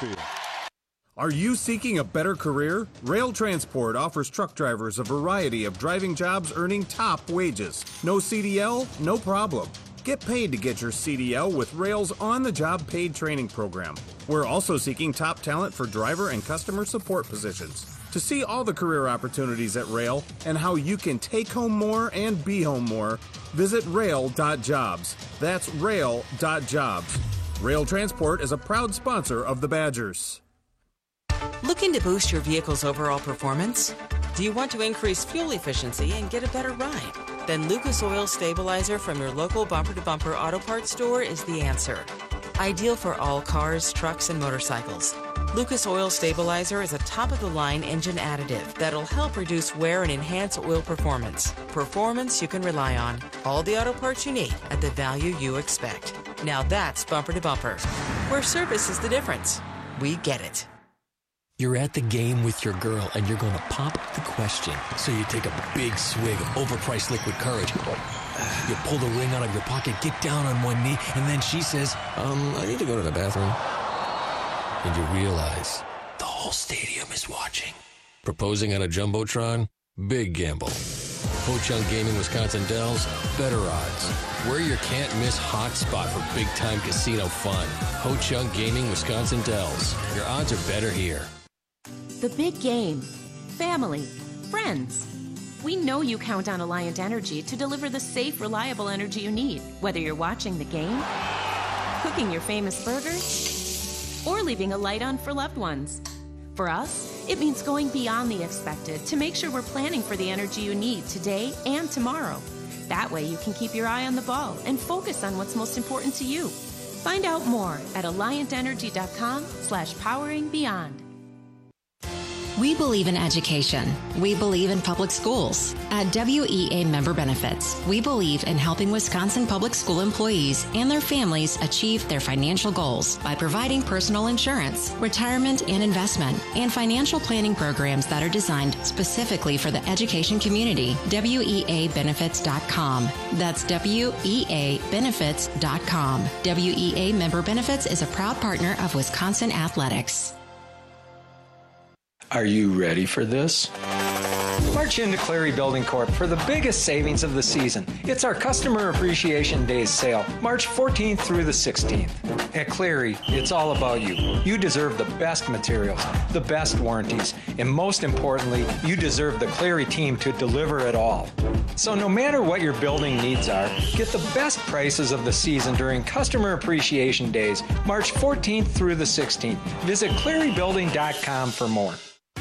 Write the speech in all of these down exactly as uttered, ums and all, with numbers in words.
field. Are you seeking a better career? Rail Transport offers truck drivers a variety of driving jobs earning top wages. No C D L? No problem. Get paid to get your C D L with Rail's on-the-job paid training program. We're also seeking top talent for driver and customer support positions. To see all the career opportunities at Rail and how you can take home more and be home more, visit rail dot jobs. That's rail dot jobs. Rail Transport is a proud sponsor of the Badgers. Looking to boost your vehicle's overall performance? Do you want to increase fuel efficiency and get a better ride? Then Lucas Oil Stabilizer from your local Bumper to Bumper Auto Parts store is the answer. Ideal for all cars, trucks, and motorcycles. Lucas Oil Stabilizer is a top-of-the-line engine additive that'll help reduce wear and enhance oil performance. Performance you can rely on. All the auto parts you need at the value you expect. Now that's Bumper to Bumper, where service is the difference. We get it. You're at the game with your girl, and you're going to pop the question. So you take a big swig of overpriced liquid courage. You pull the ring out of your pocket, get down on one knee, and then she says, um, I need to go to the bathroom. And you realize the whole stadium is watching. Proposing on a Jumbotron? Big gamble. Ho Chunk Gaming Wisconsin Dells, better odds. We're your can't-miss hotspot for big-time casino fun. Ho Chunk Gaming Wisconsin Dells. Your odds are better here. The big game. Family. Friends. We know you count on Alliant Energy to deliver the safe, reliable energy you need, whether you're watching the game, cooking your famous burgers, or leaving a light on for loved ones. For us, it means going beyond the expected to make sure we're planning for the energy you need today and tomorrow. That way you can keep your eye on the ball and focus on what's most important to you. Find out more at alliant energy dot com slash powering beyond. We believe in education. We believe in public schools. At W E A Member Benefits, we believe in helping Wisconsin public school employees and their families achieve their financial goals by providing personal insurance, retirement and investment, and financial planning programs that are designed specifically for the education community. W E A benefits dot com. That's W E A benefits dot com. W E A Member Benefits is a proud partner of Wisconsin Athletics. Are you ready for this? March into Cleary Building Corp for the biggest savings of the season. It's our Customer Appreciation Days sale, March fourteenth through the sixteenth. At Cleary, it's all about you. You deserve the best materials, the best warranties, and most importantly, you deserve the Cleary team to deliver it all. So no matter what your building needs are, get the best prices of the season during Customer Appreciation Days, March fourteenth through the sixteenth. Visit cleary building dot com for more.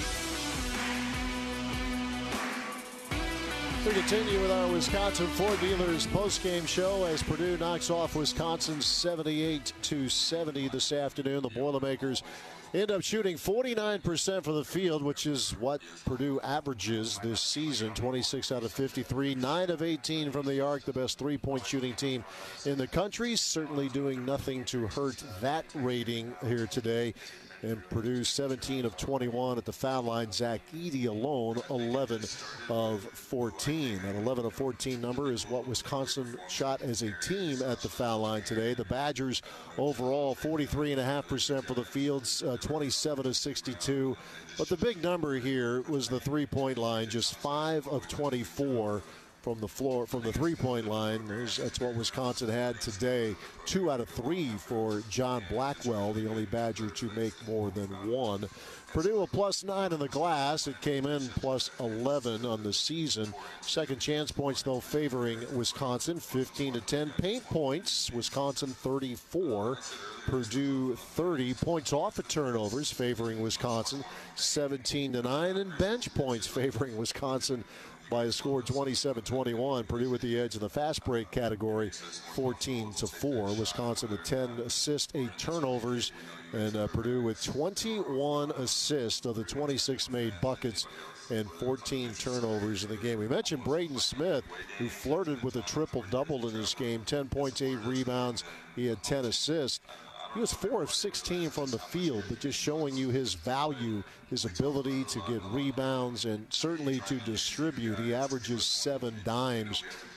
We continue with our Wisconsin Ford Dealers postgame show as Purdue knocks off Wisconsin seventy-eight to seventy this afternoon. The Boilermakers end up shooting forty-nine percent from the field, which is what Purdue averages this season. twenty-six out of fifty-three, nine of eighteen from the arc, the best three-point shooting team in the country. Certainly doing nothing to hurt that rating here today. And Purdue seventeen of twenty-one at the foul line. Zach Edey alone eleven of fourteen. That eleven of fourteen number is what Wisconsin shot as a team at the foul line today. The Badgers overall forty-three point five percent for the fields, uh, twenty-seven of sixty-two. But the big number here was the three-point line, just five of twenty-four. From the floor, from the three-point line. There's, that's what Wisconsin had today. Two out of three for John Blackwell, the only Badger to make more than one. Purdue a plus nine on the glass. It came in plus eleven on the season. Second chance points, though, favoring Wisconsin, fifteen to ten. Paint points, Wisconsin thirty-four. Purdue thirty. Points off of turnovers favoring Wisconsin, seventeen to nine. And bench points favoring Wisconsin by a score twenty-seven twenty-one. Purdue with the edge in the fast break category, fourteen to four. Wisconsin with ten assists, eight turnovers, and uh, Purdue with twenty-one assists of the twenty-six made buckets and fourteen turnovers in the game. We mentioned Braden Smith, who flirted with a triple-double in this game, ten points, eight rebounds. He had ten assists. He was four of sixteen from the field, but just showing you his value, his ability to get rebounds and certainly to distribute. He averages seven dimes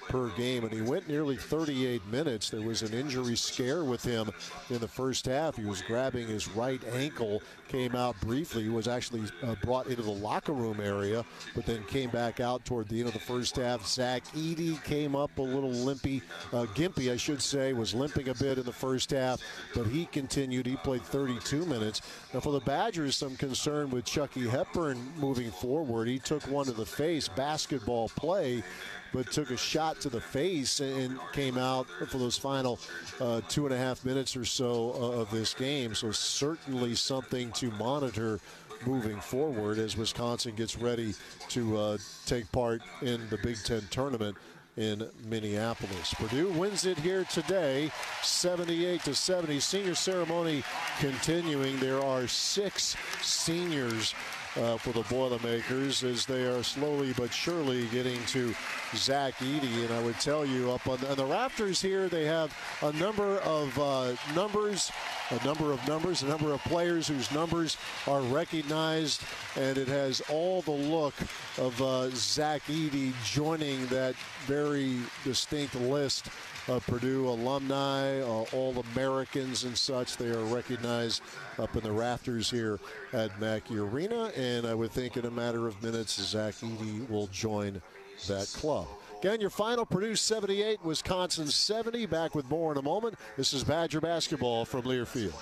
per game, and he went nearly thirty-eight minutes. There was an injury scare with him in the first half. He was grabbing his right ankle, came out briefly. He was actually uh, brought into the locker room area, but then came back out toward the end of the first half. Zach Edey came up a little limpy, uh, gimpy, I should say, was limping a bit in the first half, but he continued. He played thirty-two minutes. Now for the Badgers, some concern with Chucky Hepburn moving forward. He took one to the face, basketball play, but took a shot to the face and came out for those final uh, two and a half minutes or so of this game. So certainly something to monitor moving forward as Wisconsin gets ready to uh, take part in the Big Ten tournament in Minneapolis. Purdue wins it here today, seventy-eight to seventy. Senior ceremony continuing. There are six seniors Uh, for the Boilermakers as they are slowly but surely getting to Zach Edey. And I would tell you, up on the, on the rafters here, they have a number of uh, numbers, a number of numbers, a number of players whose numbers are recognized, and it has all the look of uh, Zach Edey joining that very distinct list of Purdue alumni, uh, All-Americans and such. They are recognized up in the rafters here at Mackey Arena, and I would think in a matter of minutes, Zach Edey will join that club. Again, your final, Purdue seventy-eight, Wisconsin seventy. Back with more in a moment. This is Badger basketball from Learfield.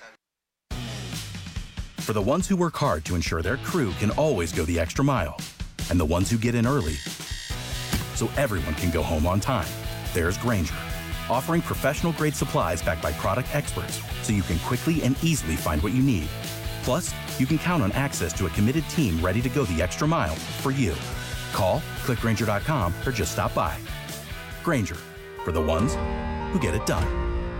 For the ones who work hard to ensure their crew can always go the extra mile, and the ones who get in early so everyone can go home on time, there's Grainger, offering professional-grade supplies backed by product experts so you can quickly and easily find what you need. Plus, you can count on access to a committed team ready to go the extra mile for you. Call, click Grainger dot com, or just stop by. Grainger, for the ones who get it done.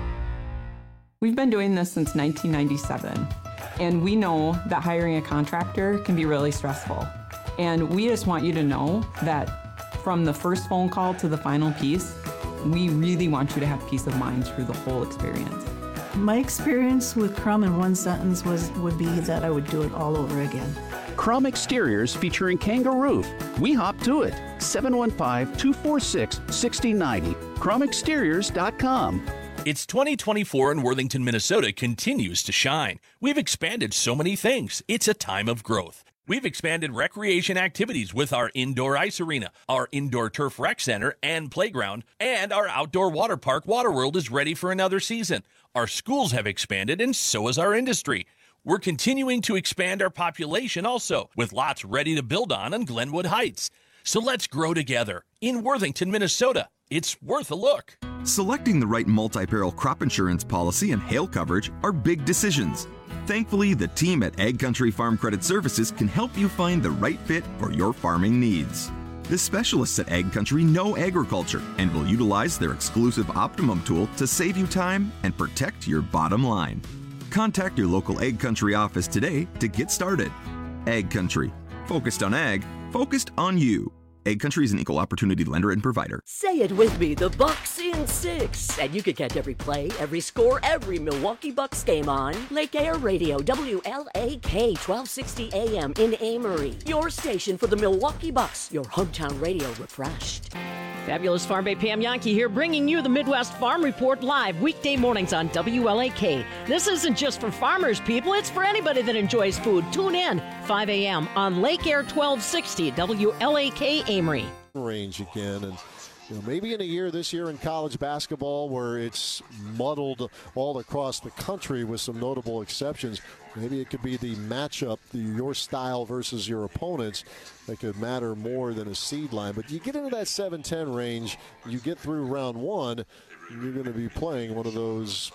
We've been doing this since nineteen ninety-seven, and we know that hiring a contractor can be really stressful. And we just want you to know that from the first phone call to the final piece, we really want you to have peace of mind through the whole experience. My experience with Crum in one sentence was would be that I would do it all over again. Crum Exteriors featuring Kangaroo. We hop to it. seven one five, two four six, six zero nine zero. crum exteriors dot com. It's twenty twenty-four and Worthington, Minnesota continues to shine. We've expanded so many things. It's a time of growth. We've expanded recreation activities with our indoor ice arena, our indoor turf rec center and playground, and our outdoor water park, Waterworld, is ready for another season. Our schools have expanded, and so has our industry. We're continuing to expand our population also, with lots ready to build on in Glenwood Heights. So let's grow together. In Worthington, Minnesota, it's worth a look. Selecting the right multi-peril crop insurance policy and hail coverage are big decisions. Thankfully, the team at Ag Country Farm Credit Services can help you find the right fit for your farming needs. The specialists at Ag Country know agriculture and will utilize their exclusive Optimum tool to save you time and protect your bottom line. Contact your local Ag Country office today to get started. Ag Country, focused on ag, focused on you. Ag Country is an equal opportunity lender and provider. Say it with me, the Bucks in six. And you can catch every play, every score, every Milwaukee Bucks game on Lake Air Radio, W L A K, twelve sixty A M in Amory. Your station for the Milwaukee Bucks, your hometown radio refreshed. Fabulous Farm Bay Pam Yankee here, bringing you the Midwest Farm Report live weekday mornings on W L A K. This isn't just for farmers, people. It's for anybody that enjoys food. Tune in, five A M on Lake Air twelve sixty, W L A K Amory. Range again, and you know, maybe in a year this year in college basketball where it's muddled all across the country with some notable exceptions, maybe it could be the matchup, the, your style versus your opponents, that could matter more than a seed line. But you get into that seven ten range, you get through round one, you're going to be playing one of those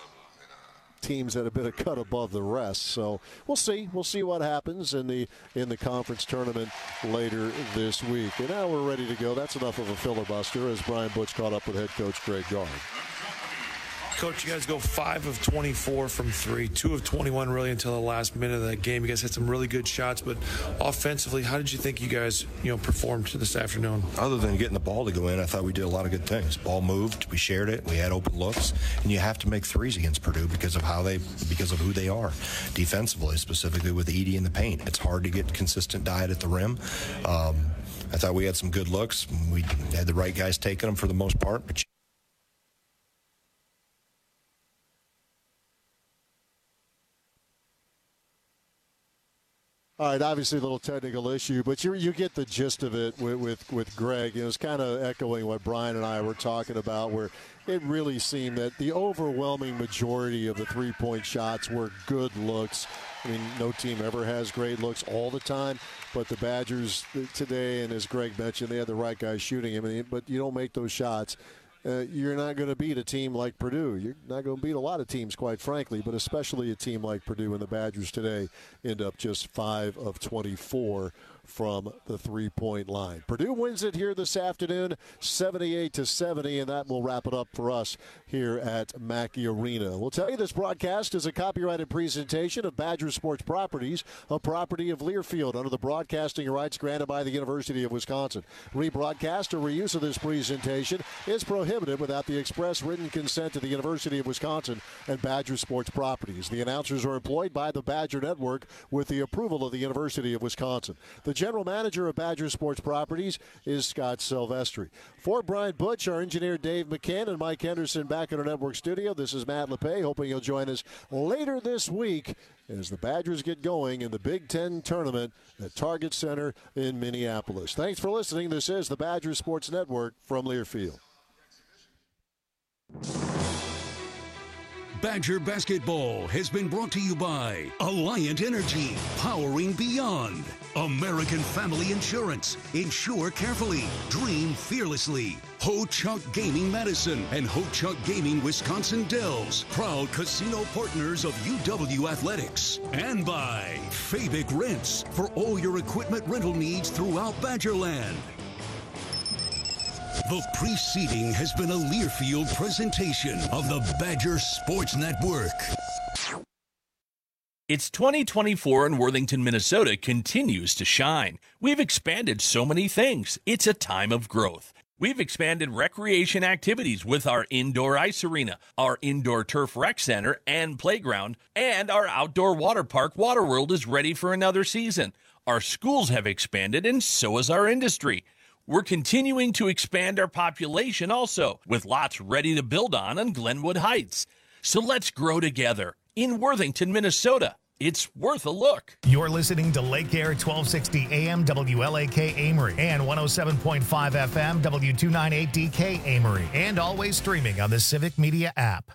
teams that have been a cut above the rest. So we'll see. We'll see what happens in the in the conference tournament later this week. And now we're ready to go. That's enough of a filibuster as Brian Butch caught up with head coach Greg Gard. Coach, you guys go five of twenty-four from three, two of twenty-one really until the last minute of that game. You guys had some really good shots, but offensively, how did you think you guys, you know, performed this afternoon? Other than getting the ball to go in, I thought we did a lot of good things. Ball moved, we shared it, we had open looks, and you have to make threes against Purdue because of how they, because of who they are defensively, specifically with Edey in the paint. It's hard to get consistent diet at the rim. Um, I thought we had some good looks. We had the right guys taking them for the most part. But all right, obviously a little technical issue, but you you get the gist of it with with, with Greg. It was kind of echoing what Brian and I were talking about, where it really seemed that the overwhelming majority of the three-point shots were good looks. I mean, no team ever has great looks all the time, but the Badgers today, and as Greg mentioned, they had the right guys shooting him, I mean, but you don't make those shots. Uh, you're not going to beat a team like Purdue. You're not going to beat a lot of teams, quite frankly, but especially a team like Purdue. And the Badgers today end up just five of twenty-four from the three-point line. Purdue wins it here this afternoon, seventy-eight to seventy, and that will wrap it up for us here at Mackey Arena. We'll tell you this broadcast is a copyrighted presentation of Badger Sports Properties, a property of Learfield under the broadcasting rights granted by the University of Wisconsin. Rebroadcast or reuse of this presentation is prohibited without the express written consent of the University of Wisconsin and Badger Sports Properties. The announcers are employed by the Badger Network with the approval of the University of Wisconsin. The general manager of Badger Sports Properties is Scott Silvestri. For Brian Butch, our engineer Dave McCann, and Mike Henderson back in our network studio, this is Matt LePay, hoping you'll join us later this week as the Badgers get going in the Big Ten tournament at Target Center in Minneapolis. Thanks for listening. This is the Badger Sports Network from Learfield. Badger Basketball has been brought to you by Alliant Energy, powering beyond. American Family Insurance, insure carefully, dream fearlessly. Ho-Chunk Gaming Madison and Ho-Chunk Gaming Wisconsin Dells, proud casino partners of U W Athletics. And by Fabic Rents, for all your equipment rental needs throughout Badgerland. The preceding has been a Learfield presentation of the Badger Sports Network. It's twenty twenty-four and Worthington, Minnesota continues to shine. We've expanded so many things. It's a time of growth. We've expanded recreation activities with our indoor ice arena, our indoor turf rec center and playground, and our outdoor water park, Waterworld, is ready for another season. Our schools have expanded, and so has our industry. We're continuing to expand our population also, with lots ready to build on on Glenwood Heights. So let's grow together in Worthington, Minnesota. It's worth a look. You're listening to Lake Air twelve sixty A M W L A K Amory and one oh seven point five F M W two ninety-eight D K Amory, and always streaming on the Civic Media app.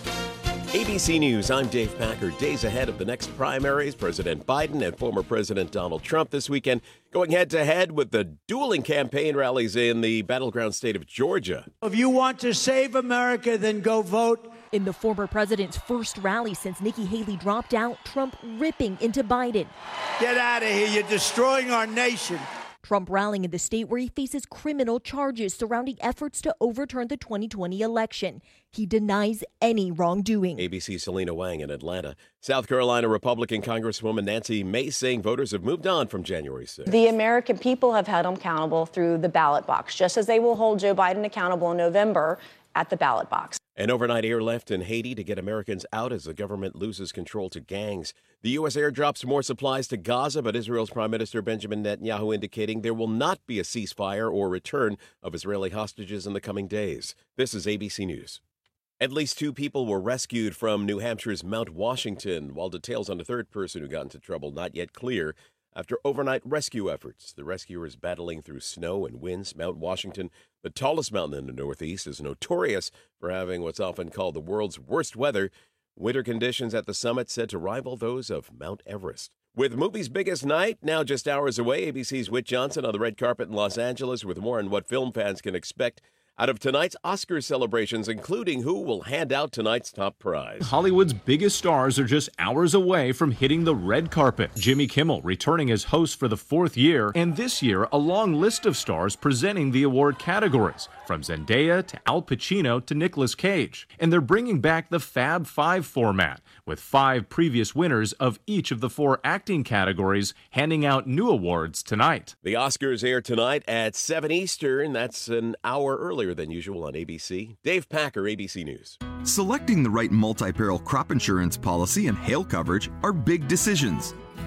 A B C News, I'm Dave Packer. Days ahead of the next primaries, President Biden and former President Donald Trump this weekend going head-to-head with the dueling campaign rallies in the battleground state of Georgia. If you want to save America, then go vote. In the former president's first rally since Nikki Haley dropped out, Trump ripping into Biden. Get out of here. You're destroying our nation. Trump rallying in the state where he faces criminal charges surrounding efforts to overturn the twenty twenty election. He denies any wrongdoing. A B C's Selena Wang in Atlanta. South Carolina Republican Congresswoman Nancy Mace saying voters have moved on from January sixth. The American people have held him accountable through the ballot box, just as they will hold Joe Biden accountable in November at the ballot box. An overnight airlift in Haiti to get Americans out as the government loses control to gangs. The U S airdrops more supplies to Gaza, but Israel's Prime Minister Benjamin Netanyahu indicating there will not be a ceasefire or return of Israeli hostages in the coming days. This is A B C News. At least two people were rescued from New Hampshire's Mount Washington, while details on a third person who got into trouble not yet clear. After overnight rescue efforts, the rescuers battling through snow and winds. Mount Washington, the tallest mountain in the Northeast, is notorious for having what's often called the world's worst weather. Winter conditions at the summit said to rival those of Mount Everest. With movie's biggest night now just hours away, A B C's Whit Johnson on the red carpet in Los Angeles with more on what film fans can expect out of tonight's Oscar celebrations, including who will hand out tonight's top prize. Hollywood's biggest stars are just hours away from hitting the red carpet. Jimmy Kimmel returning as host for the fourth year, and this year a long list of stars presenting the award categories, from Zendaya to Al Pacino to Nicolas Cage. And they're bringing back the Fab Five format, with five previous winners of each of the four acting categories handing out new awards tonight. The Oscars air tonight at seven Eastern. That's an hour earlier than usual on A B C. Dave Packer, A B C News. Selecting the right multi-peril crop insurance policy and hail coverage are big decisions.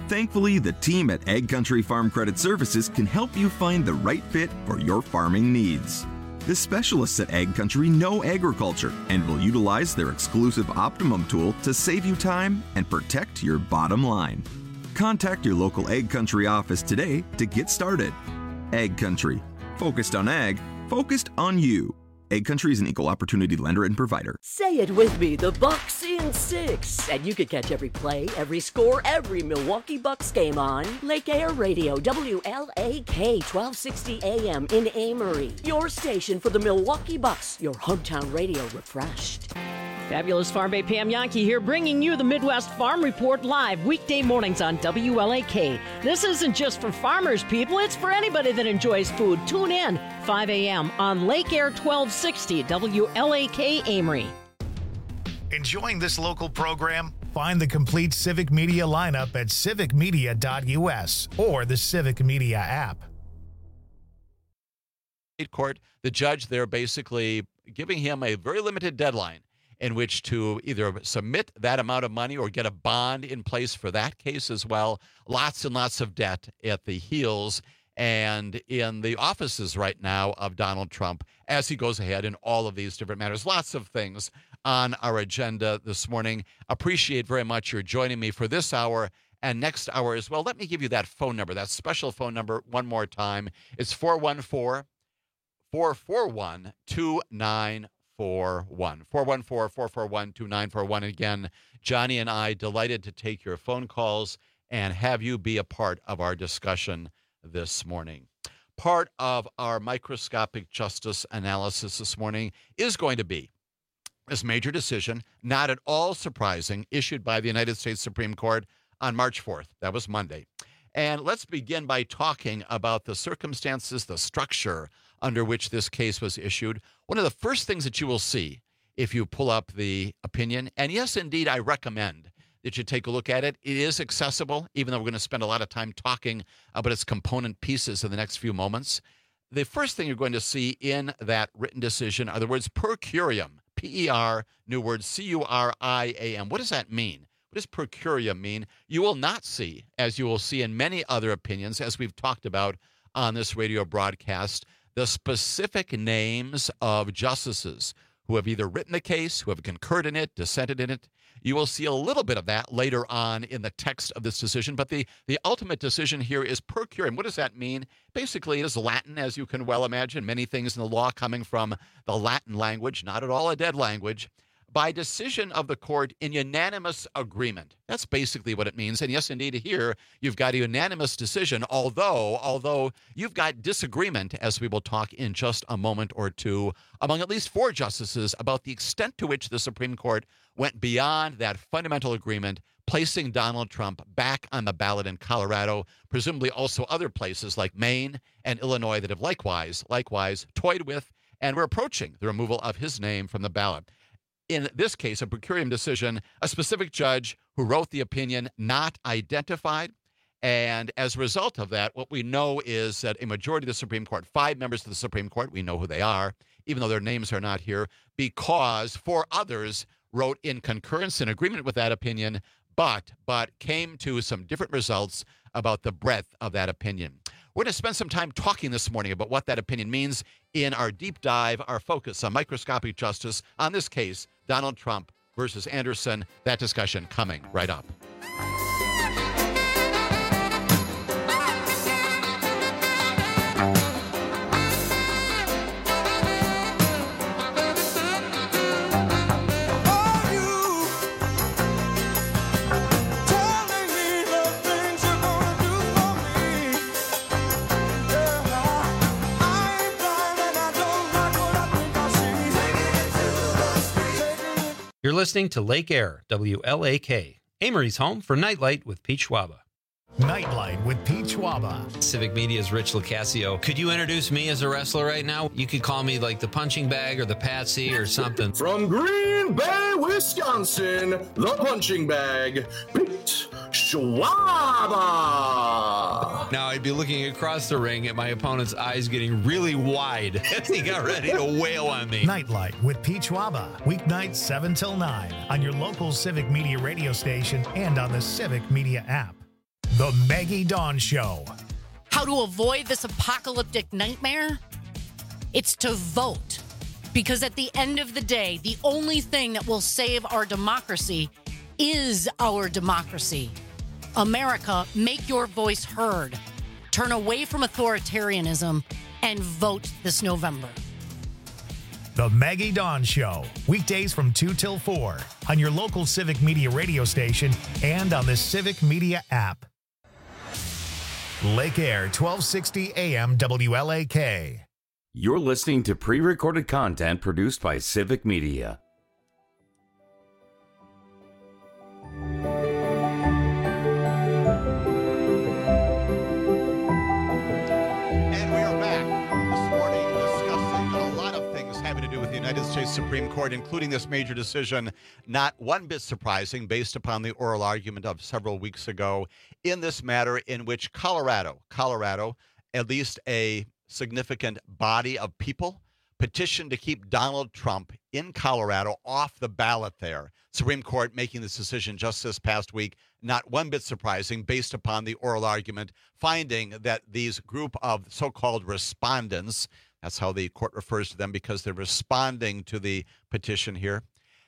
Thankfully, the team at Ag Country Farm Credit Services can help you find the right fit for your farming needs. The specialists at Ag Country know agriculture and will utilize their exclusive Optimum tool to save you time and protect your bottom line. Contact your local Ag Country office today to get started. Ag Country, focused on ag, focused on you. Ag Country is an equal opportunity lender and provider. Say it with me, the Bucks in six. And you can catch every play, every score, every Milwaukee Bucks game on Lake Air Radio, W L A K, twelve sixty A M in Amory. Your station for the Milwaukee Bucks, your hometown radio refreshed. Fabulous Farm Bay Pam Yankee here, bringing you the Midwest Farm Report live weekday mornings on W L A K. This isn't just for farmers, people. It's for anybody that enjoys food. Tune in five a.m. on Lake Air twelve sixty W L A K Amory. Enjoying this local program? Find the complete Civic Media lineup at civic media dot U S or the Civic Media app. Court, the judge there basically giving him a very limited deadline in which to either submit that amount of money or get a bond in place for that case as well. Lots and lots of debt at the heels and in the offices right now of Donald Trump as he goes ahead in all of these different matters. Lots of things on our agenda this morning. Appreciate very much your joining me for this hour and next hour as well. Let me give you that phone number, that special phone number one more time. It's four one four, four four one, two nine four one. four one four, four four one, two nine four one. Again, Johnny and I delighted to take your phone calls and have you be a part of our discussion this morning. Part of our microscopic justice analysis this morning is going to be this major decision, not at all surprising, issued by the United States Supreme Court on March fourth. That was Monday. And let's begin by talking about the circumstances, the structure under which this case was issued. One of the first things that you will see if you pull up the opinion, and yes, indeed, I recommend that you take a look at it. It is accessible, even though we're going to spend a lot of time talking about its component pieces in the next few moments. The first thing you're going to see in that written decision are the words per curiam, P E R, new word C U R I A M. What does that mean? What does per curiam mean? You will not see, as you will see in many other opinions, as we've talked about on this radio broadcast, the specific names of justices who have either written the case, who have concurred in it, dissented in it. You will see a little bit of that later on in the text of this decision, but the, the ultimate decision here is per curiam. What does that mean? Basically, it is Latin, as you can well imagine, many things in the law coming from the Latin language, not at all a dead language, by decision of the court in unanimous agreement. That's basically what it means. And yes, indeed, here you've got a unanimous decision, although, although you've got disagreement, as we will talk in just a moment or two, among at least four justices about the extent to which the Supreme Court went beyond that fundamental agreement, placing Donald Trump back on the ballot in Colorado, presumably also other places like Maine and Illinois that have likewise, likewise toyed with and were approaching the removal of his name from the ballot. In this case, a per curiam decision, a specific judge who wrote the opinion not identified. And as a result of that, what we know is that a majority of the Supreme Court, five members of the Supreme Court, we know who they are, even though their names are not here, because four others wrote in concurrence in agreement with that opinion, but but came to some different results about the breadth of that opinion. We're going to spend some time talking this morning about what that opinion means in our deep dive, our focus on microscopic justice, on this case, Donald Trump versus Anderson. That discussion coming right up. You're listening to Lake Air, W L A K, Amory's home for Nightlight with Pete Schwaba. Nightlight with Pete Schwaba. Civic Media's Rich Lucasio. Could you introduce me as a wrestler right now? You could call me like the punching bag or the patsy or something. From Green Bay, Wisconsin, the punching bag, Pete Schwaba. Now I'd be looking across the ring at my opponent's eyes getting really wide as he got ready to wail on me. Nightlight with Pete Schwaba. Weeknights seven till nine on your local Civic Media radio station and on the Civic Media app. The Maggie Dawn Show. How to avoid this apocalyptic nightmare? It's to vote. Because at the end of the day, the only thing that will save our democracy is our democracy. America, make your voice heard. Turn away from authoritarianism and vote this November. The Maggie Dawn Show. Weekdays from two till four on your local Civic Media radio station and on the Civic Media app. Lake Air, twelve sixty A M W L A K. You're listening to pre-recorded content produced by Civic Media. And we are back this morning discussing a lot of things having to do with the United States Supreme Court, including this major decision, not one bit surprising based upon the oral argument of several weeks ago in this matter, in which Colorado, Colorado, at least a significant body of people petitioned to keep Donald Trump in Colorado off the ballot there. Supreme Court making this decision just this past week, not one bit surprising based upon the oral argument, finding that these group of so-called respondents, that's how the court refers to them because they're responding to the petition here,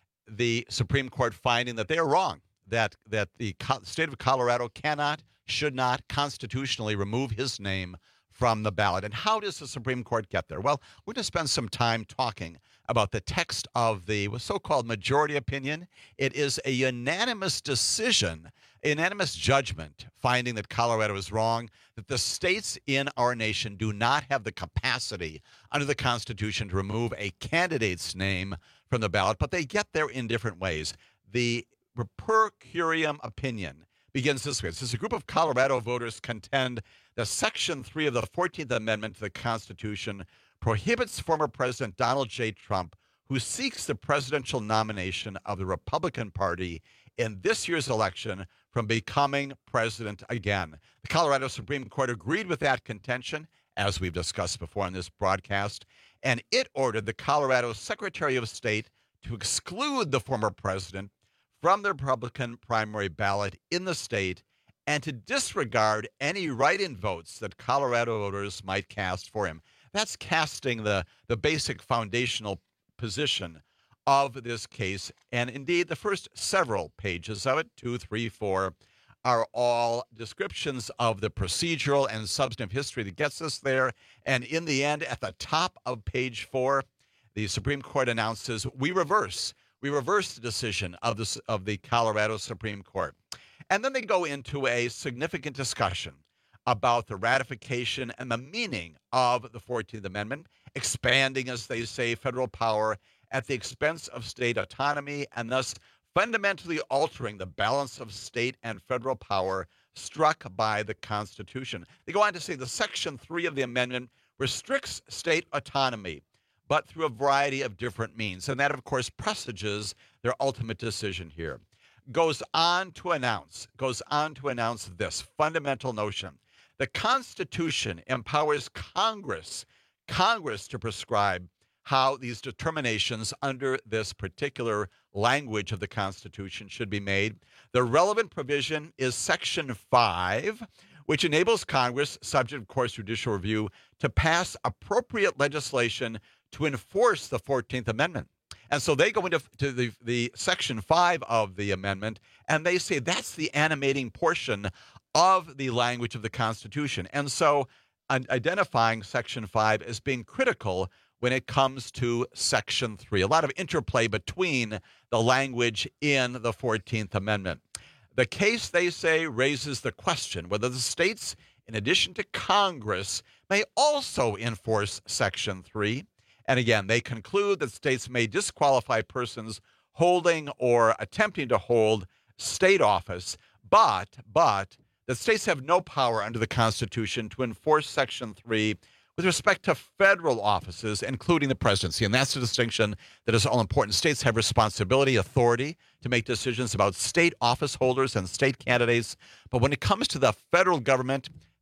the Supreme Court finding that they are wrong, that, that the state of Colorado cannot, should not constitutionally remove his name from the ballot. And how does the Supreme Court get there? Well, we're going to spend some time talking about the text of the so-called majority opinion. It is a unanimous decision, a unanimous judgment, finding that Colorado is wrong, that the states in our nation do not have the capacity under the Constitution to remove a candidate's name from the ballot, but they get there in different ways. The per curiam opinion begins this way. It says a group of Colorado voters contend that Section three of the fourteenth Amendment to the Constitution prohibits former President Donald J. Trump, who seeks the presidential nomination of the Republican Party in this year's election, from becoming president again. The Colorado Supreme Court agreed with that contention, as we've discussed before on this broadcast, and it ordered the Colorado Secretary of State to exclude the former president from the Republican primary ballot in the state and to disregard any write-in votes that Colorado voters might cast for him. That's casting the, the basic foundational position of this case. And indeed, the first several pages of it, two, three, four, are all descriptions of the procedural and substantive history that gets us there. And in the end, at the top of page four, the Supreme Court announces, we reverse. We reverse the decision of, this, of the Colorado Supreme Court. And then they go into a significant discussion about the ratification and the meaning of the fourteenth Amendment, expanding, as they say, federal power at the expense of state autonomy, and thus fundamentally altering the balance of state and federal power struck by the Constitution. They go on to say the Section three of the amendment restricts state autonomy, but through a variety of different means. And that, of course, presages their ultimate decision here. Goes on to announce, goes on to announce this fundamental notion. The Constitution empowers Congress, Congress to prescribe how these determinations under this particular language of the Constitution should be made. The relevant provision is Section five, which enables Congress, subject, of course, judicial review, to pass appropriate legislation to enforce the fourteenth Amendment. And so they go into to the, the Section five of the amendment, and they say that's the animating portion of the language of the Constitution. And so un- identifying Section five as being critical when it comes to Section three. A lot of interplay between the language in the fourteenth Amendment. The case, they say, raises the question whether the states, in addition to Congress, may also enforce Section three. And again, they conclude that states may disqualify persons holding or attempting to hold state office, but, but, the states have no power under the Constitution to enforce Section three with respect to federal offices, including the presidency. And that's the distinction that is all important. States have responsibility, authority to make decisions about state office holders and state candidates. But when it comes to the federal government,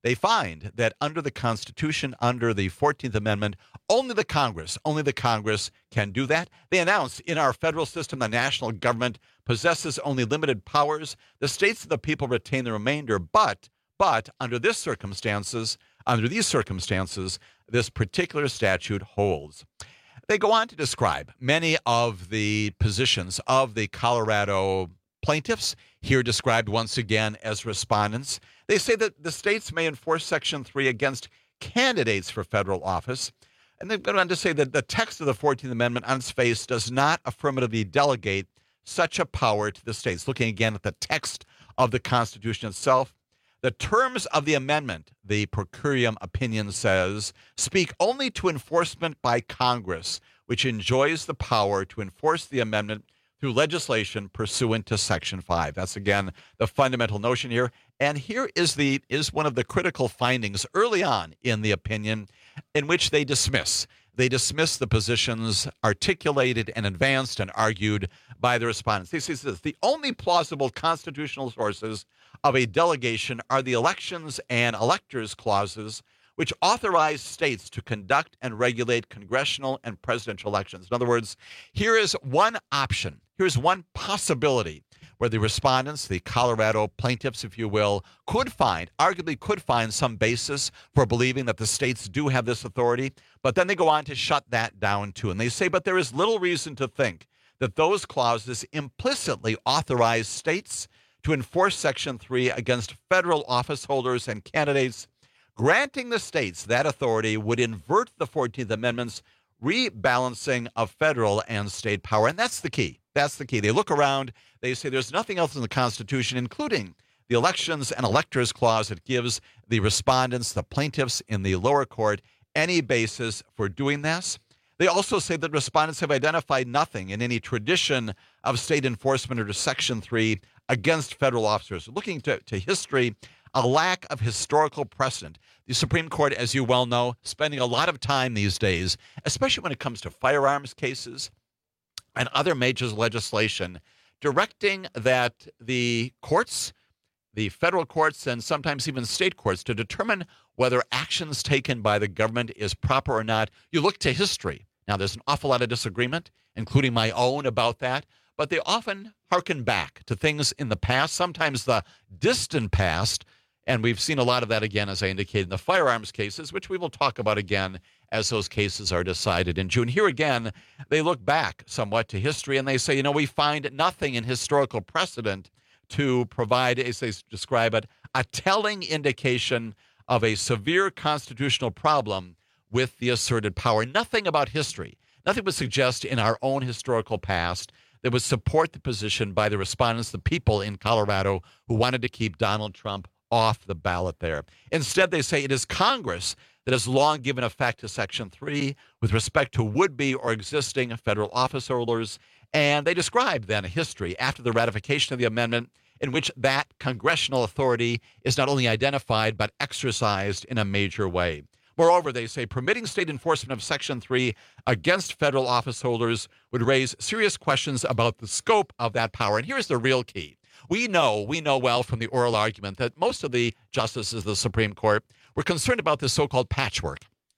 they find that under the Constitution, under the fourteenth Amendment, only the Congress, only the Congress can do that. They announced in our federal system, the national government possesses only limited powers. The states and the people retain the remainder. But, but under this circumstances, under these circumstances, this particular statute holds. They go on to describe many of the positions of the Colorado plaintiffs, here described once again as respondents. They say that the states may enforce Section three against candidates for federal office. And they've gone on to say that the text of the fourteenth Amendment on its face does not affirmatively delegate such a power to the states. Looking again at the text of the Constitution itself, the terms of the amendment, the per curiam opinion says, speak only to enforcement by Congress, which enjoys the power to enforce the amendment through legislation pursuant to Section five. That's, again, the fundamental notion here. And here is the is one of the critical findings early on in the opinion in which they dismiss. They dismiss the positions articulated and advanced and argued by the respondents. They say this: the only plausible constitutional sources of a delegation are the elections and electors clauses, which authorize states to conduct and regulate congressional and presidential elections. In other words, here is one option. Here's one possibility where the respondents, the Colorado plaintiffs, if you will, could find, arguably could find some basis for believing that the states do have this authority. But then they go on to shut that down too. And they say, but there is little reason to think that those clauses implicitly authorize states to enforce Section three against federal office holders and candidates. Granting the states that authority would invert the fourteenth Amendment's rebalancing of federal and state power. And that's the key. That's the key. They look around. They say there's nothing else in the Constitution, including the elections and electors clause, that gives the respondents, the plaintiffs in the lower court, any basis for doing this. They also say that respondents have identified nothing in any tradition of state enforcement under Section three against federal officers. Looking to, to history, a lack of historical precedent. The Supreme Court, as you well know, spending a lot of time these days, especially when it comes to firearms cases and other major legislation, directing that the courts, the federal courts, and sometimes even state courts, to determine whether actions taken by the government is proper or not. You look to history. Now, there's an awful lot of disagreement, including my own, about that, but they often hearken back to things in the past, sometimes the distant past. And we've seen a lot of that, again, as I indicated, in the firearms cases, which we will talk about again as those cases are decided in June. Here again, they look back somewhat to history and they say, you know, we find nothing in historical precedent to provide, as they describe it, a telling indication of a severe constitutional problem with the asserted power. Nothing about history, nothing would suggest in our own historical past that would support the position by the respondents, the people in Colorado who wanted to keep Donald Trump off the ballot there. Instead, they say it is Congress that has long given effect to Section three with respect to would-be or existing federal office holders. And they describe then a history after the ratification of the amendment in which that congressional authority is not only identified but exercised in a major way. Moreover, they say permitting state enforcement of Section three against federal office holders would raise serious questions about the scope of that power. And here's the real key. We know, we know well from the oral argument that most of the justices of the Supreme Court were concerned about this so-called patchwork.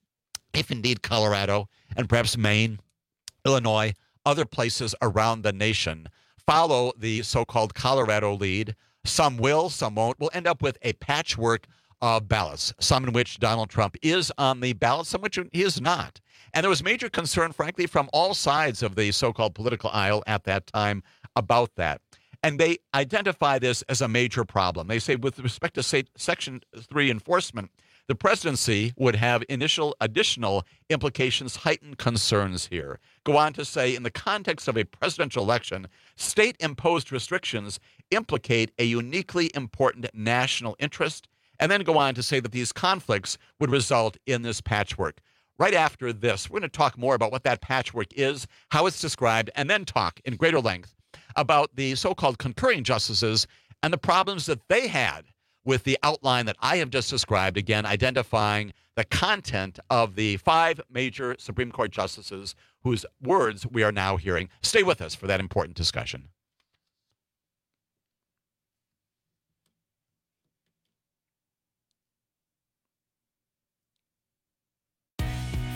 If indeed Colorado and perhaps Maine, Illinois, other places around the nation follow the so-called Colorado lead, some will, some won't, will end up with a patchwork of ballots, some in which Donald Trump is on the ballot, some which he is not. And there was major concern, frankly, from all sides of the so-called political aisle at that time about that. And they identify this as a major problem. They say with respect to say, Section three enforcement, the presidency would have initial additional implications, heightened concerns here. Go on to say, in the context of a presidential election, state-imposed restrictions implicate a uniquely important national interest, and then go on to say that these conflicts would result in this patchwork. Right after this, we're going to talk more about what that patchwork is, how it's described, and then talk in greater length about the so-called concurring justices and the problems that they had with the outline that I have just described, again, identifying the content of the five major Supreme Court justices whose words we are now hearing. Stay with us for that important discussion.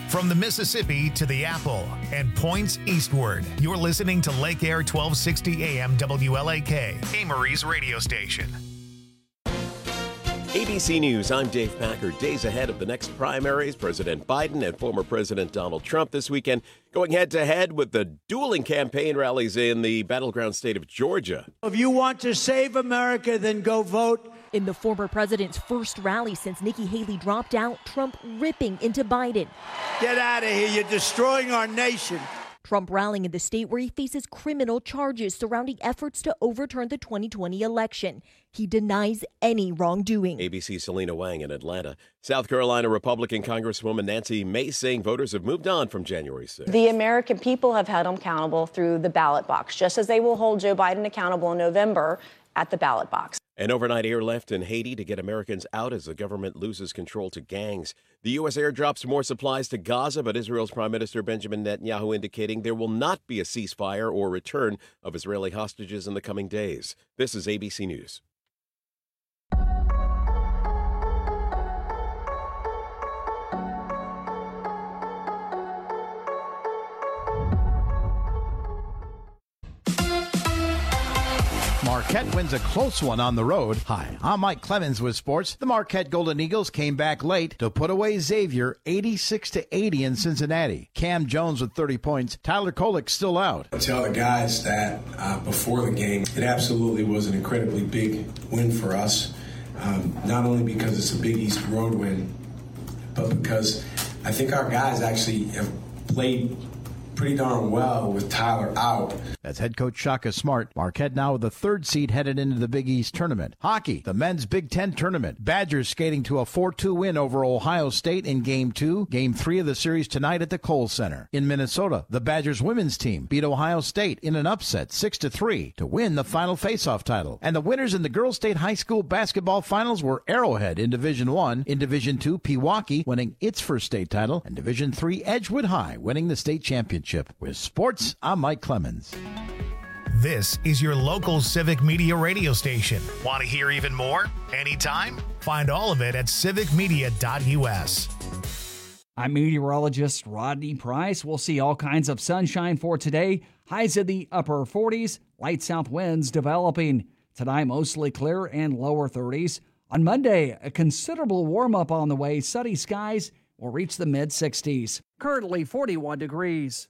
From the Mississippi to the Apple and points eastward, you're listening to Lake Air twelve sixty A M W L A K, Amory's radio station. A B C News, I'm Dave Packer. Days ahead of the next primaries, President Biden and former President Donald Trump this weekend going head-to-head with the dueling campaign rallies in the battleground state of Georgia. If you want to save America, then go vote. In the former president's first rally since Nikki Haley dropped out, Trump ripping into Biden. Get out of here. You're destroying our nation. Trump rallying in the state where he faces criminal charges surrounding efforts to overturn the twenty twenty election. He denies any wrongdoing. A B C's Selena Wang in Atlanta. South Carolina Republican Congresswoman Nancy Mace saying voters have moved on from January sixth. The American people have held him accountable through the ballot box, just as they will hold Joe Biden accountable in November at the ballot box. An overnight airlift in Haiti to get Americans out as the government loses control to gangs. The U S airdrops more supplies to Gaza, but Israel's Prime Minister Benjamin Netanyahu indicating there will not be a ceasefire or return of Israeli hostages in the coming days. This is A B C News. Marquette wins a close one on the road. Hi, I'm Mike Clemens with sports. The Marquette Golden Eagles came back late to put away Xavier eighty-six to eighty in Cincinnati. Cam Jones with thirty points. Tyler Kolek still out. I tell the guys that uh, before the game, it absolutely was an incredibly big win for us. Um, not only because it's a Big East road win, but because I think our guys actually have played pretty darn well with Tyler out. That's head coach Shaka Smart. Marquette now with the third seed headed into the Big East tournament. Hockey, the men's Big Ten tournament. Badgers skating to a four two win over Ohio State in Game two. Game three of the series tonight at the Kohl Center. In Minnesota, the Badgers women's team beat Ohio State in an upset six to three to win the final faceoff title. And the winners in the Girls State High School basketball finals were Arrowhead in Division one. In Division two, Pewaukee winning its first state title. And Division three, Edgewood High winning the state championship. With sports, I'm Mike Clemens. This is your local Civic Media radio station. Want to hear even more? Anytime? Find all of it at civic media dot U S. I'm meteorologist Rodney Price. We'll see all kinds of sunshine for today. Highs in the upper forties, light south winds developing. Tonight, mostly clear and lower thirties. On Monday, a considerable warm-up on the way. Sunny skies will reach the mid-sixties. Currently forty-one degrees.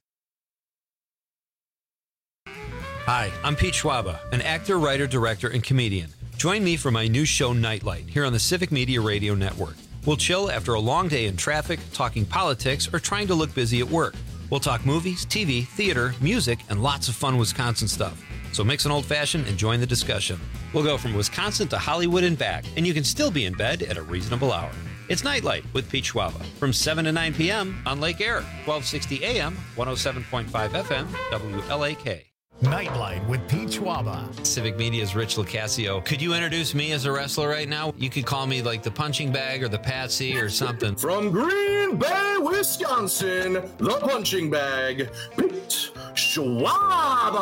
Hi, I'm Pete Schwaba, an actor, writer, director, and comedian. Join me for my new show, Nightlight, here on the Civic Media Radio Network. We'll chill after a long day in traffic, talking politics, or trying to look busy at work. We'll talk movies, T V, theater, music, and lots of fun Wisconsin stuff. So mix an old-fashioned and join the discussion. We'll go from Wisconsin to Hollywood and back, and you can still be in bed at a reasonable hour. It's Nightlight with Pete Schwaba from seven to nine p.m. on Lake Air, twelve sixty A M, one oh seven point five F M, W L A K. Nightlight with Pete Schwaba. Civic Media's Rich Locascio. Could you introduce me as a wrestler right now? You could call me like the punching bag or the patsy or something. From Green Bay, Wisconsin, the punching bag, Pete Schwaba.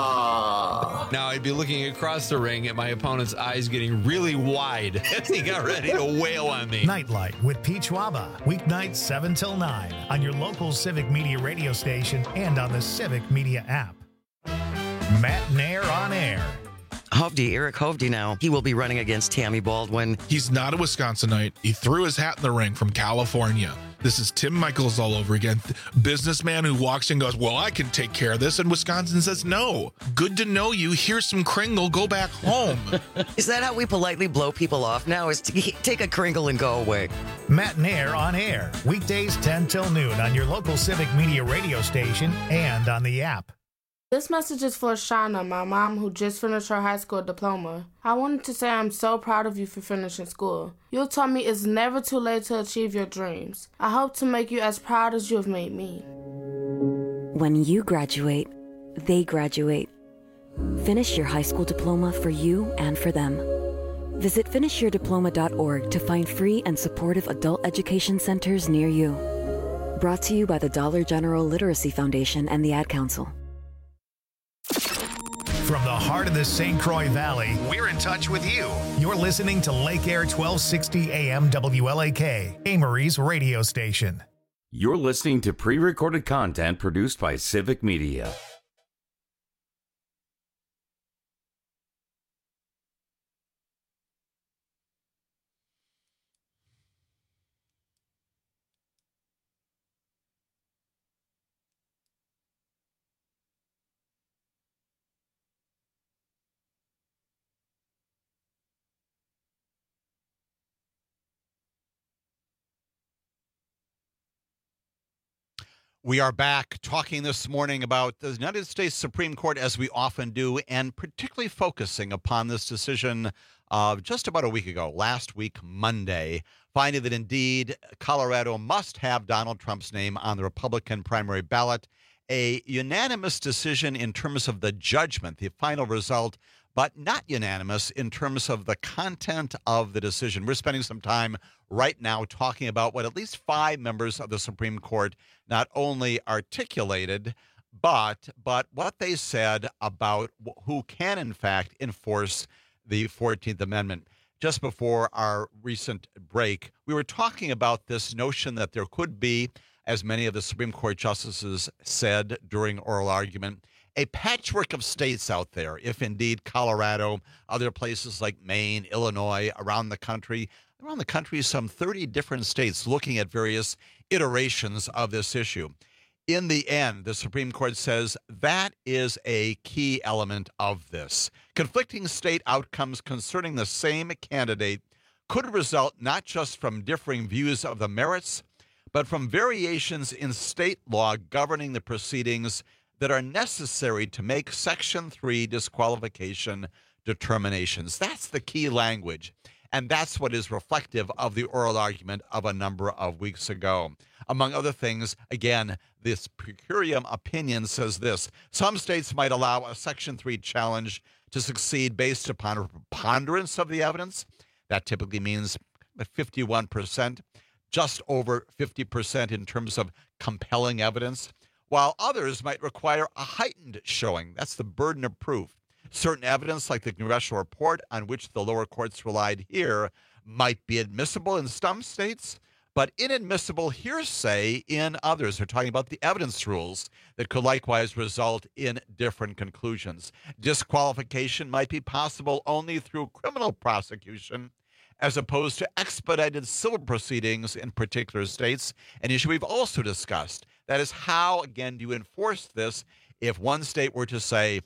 Now I'd be looking across the ring at my opponent's eyes getting really wide as he got ready to wail on me. Nightlight with Pete Schwaba. Weeknights seven till nine on your local Civic Media radio station and on the Civic Media app. Matt Nair on air. Hovde, Eric Hovde now. He will be running against Tammy Baldwin. He's not a Wisconsinite. He threw his hat in the ring from California. This is Tim Michaels all over again. Businessman who walks in and goes, well, I can take care of this. And Wisconsin says, no. Good to know you. Here's some Kringle. Go back home. Is that how we politely blow people off now? Is to take a Kringle and go away? Matt Nair on air. Weekdays ten till noon on your local Civic Media radio station and on the app. This message is for Shauna, my mom, who just finished her high school diploma. I wanted to say I'm so proud of you for finishing school. You taught me it's never too late to achieve your dreams. I hope to make you as proud as you have made me. When you graduate, they graduate. Finish your high school diploma for you and for them. Visit finish your diploma dot org to find free and supportive adult education centers near you. Brought to you by the Dollar General Literacy Foundation and the Ad Council. From the heart of the Saint Croix Valley, we're in touch with you. You're listening to Lake Air twelve sixty A M W L A K, Amory's radio station. You're listening to pre-recorded content produced by Civic Media. We are back talking this morning about the United States Supreme Court, as we often do, and particularly focusing upon this decision of just about a week ago, last week, Monday, finding that indeed Colorado must have Donald Trump's name on the Republican primary ballot. A unanimous decision in terms of the judgment, the final result, but not unanimous in terms of the content of the decision. We're spending some time right now talking about what at least five members of the Supreme Court not only articulated, but but what they said about who can, in fact, enforce the fourteenth Amendment. Just before our recent break, we were talking about this notion that there could be, as many of the Supreme Court justices said during oral argument, a patchwork of states out there, if indeed Colorado, other places like Maine, Illinois, around the country, around the country, some thirty different states looking at various iterations of this issue. In the end, the Supreme Court says that is a key element of this. Conflicting state outcomes concerning the same candidate could result not just from differing views of the merits, but from variations in state law governing the proceedings that are necessary to make Section three disqualification determinations. That's the key language, and that's what is reflective of the oral argument of a number of weeks ago. Among other things, again, this per curiam opinion says this: some states might allow a Section three challenge to succeed based upon a preponderance of the evidence. That typically means fifty-one percent, just over fifty percent in terms of compelling evidence, while others might require a heightened showing. That's the burden of proof. Certain evidence, like the congressional report on which the lower courts relied here, might be admissible in some states, but inadmissible hearsay in others. They're talking about the evidence rules that could likewise result in different conclusions. Disqualification might be possible only through criminal prosecution, as opposed to expedited civil proceedings in particular states, an issue we've also discussed. That is, how, again, do you enforce this if one state were to say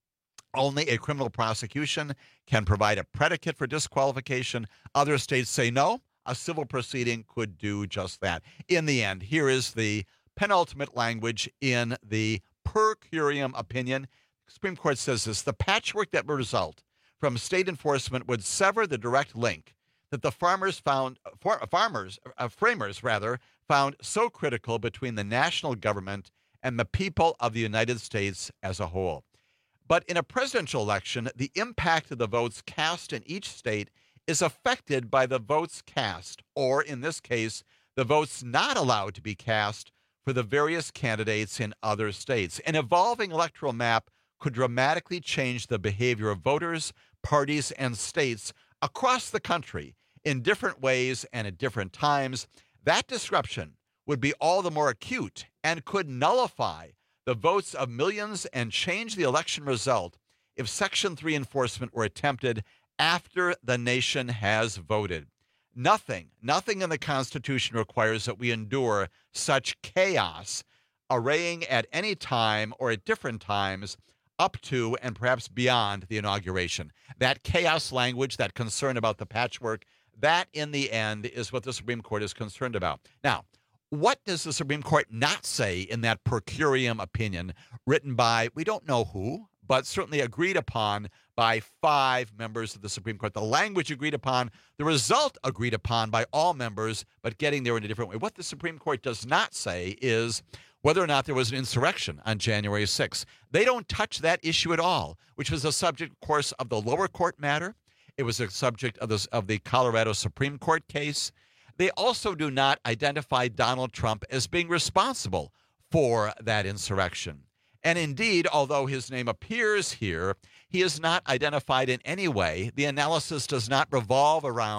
only a criminal prosecution can provide a predicate for disqualification? Other states say no, a civil proceeding could do just that. In the end, here is the penultimate language in the per curiam opinion. The Supreme Court says this: the patchwork that would result from state enforcement would sever the direct link that the farmers found, for, farmers, uh, framers rather, found so critical between the national government and the people of the United States as a whole. But in a presidential election, the impact of the votes cast in each state is affected by the votes cast, or in this case, the votes not allowed to be cast for the various candidates in other states. An evolving electoral map could dramatically change the behavior of voters, parties, and states across the country in different ways and at different times. That disruption would be all the more acute and could nullify the votes of millions and change the election result if Section three enforcement were attempted after the nation has voted. Nothing, nothing in the Constitution requires that we endure such chaos arraying at any time or at different times up to and perhaps beyond the inauguration. That chaos language, that concern about the patchwork, that in the end is what the Supreme Court is concerned about. Now, what does the Supreme Court not say in that per curiam opinion written by, we don't know who, but certainly agreed upon by five members of the Supreme Court? The language agreed upon, the result agreed upon by all members, but getting there in a different way. What the Supreme Court does not say is whether or not there was an insurrection on January sixth. They don't touch that issue at all, which was a subject, of course, of the lower court matter. It was a subject of, this, of the Colorado Supreme Court case. They also do not identify Donald Trump as being responsible for that insurrection. And indeed, although his name appears here, he is not identified in any way. The analysis does not revolve around